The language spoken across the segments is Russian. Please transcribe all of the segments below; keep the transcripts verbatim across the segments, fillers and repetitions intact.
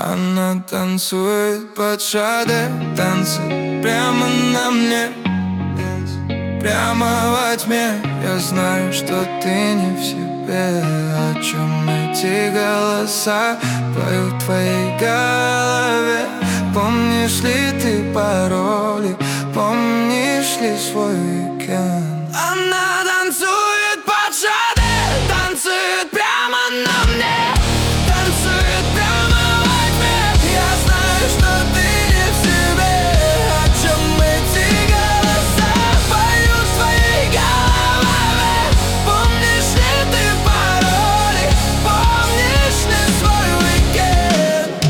Она танцует под шаде, танцы прямо на мне, прямо во тьме. Я знаю, что ты не в себе. О чем эти голоса поют в твоей голове? Помнишь ли ты пароли? Помнишь ли свой уикенд? Она танцует под шаде, танцует прямо на мне, танцует прямо во тьме. Я знаю, что ты не в себе. О чем эти голоса поют в твоей голове? Помнишь ли ты пароли? Помнишь ли свой уикенд?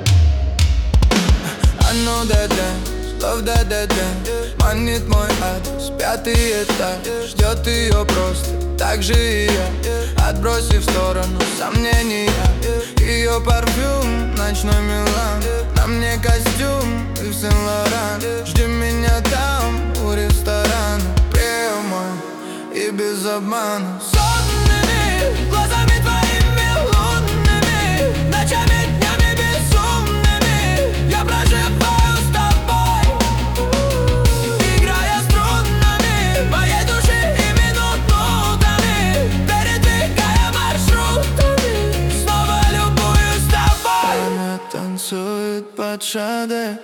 Оно дедлайн, слов до дедлайн, манит мой адрес, пятый этаж. Ждет ее просто так же и я, отбросив в сторону сомнения. Ее парфюм, ночной Милан, на мне костюм и в Сен-Лоран. Жди меня там, у ресторана, прямой и без обмана. Сонными глазами твоими лунными, ночами, днями безумными я проживаю с тобой, играя струнами моей души и минутами, передвигая маршрутами, снова любуюсь тобой. Она танцует под шаде.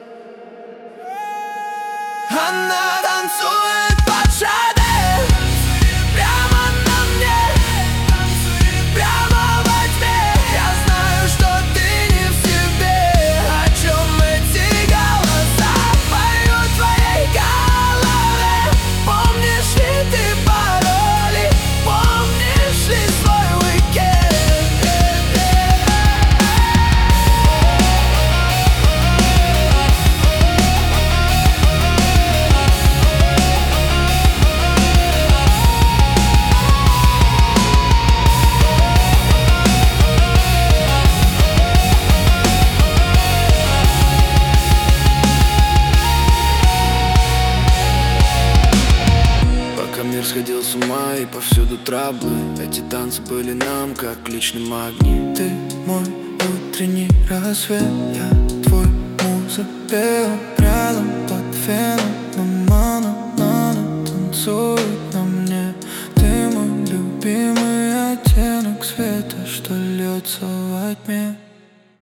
Она танцует под шаде, прямо на мне, прямо во тьме. Я знаю, что ты не в себе. О чем эти голоса поют в твоей голове? Помнишь ли ты пароли? Помнишь ли свой уикенд? Пока мир сходил с ума и повсюду траблы, эти танцы были нам как личный магнит. Ты мой утренний рассвет, я твой музыпел. Рядом под феном, мана, мана танцует на мне. Ты мой любимый оттенок света, что льется во тьме.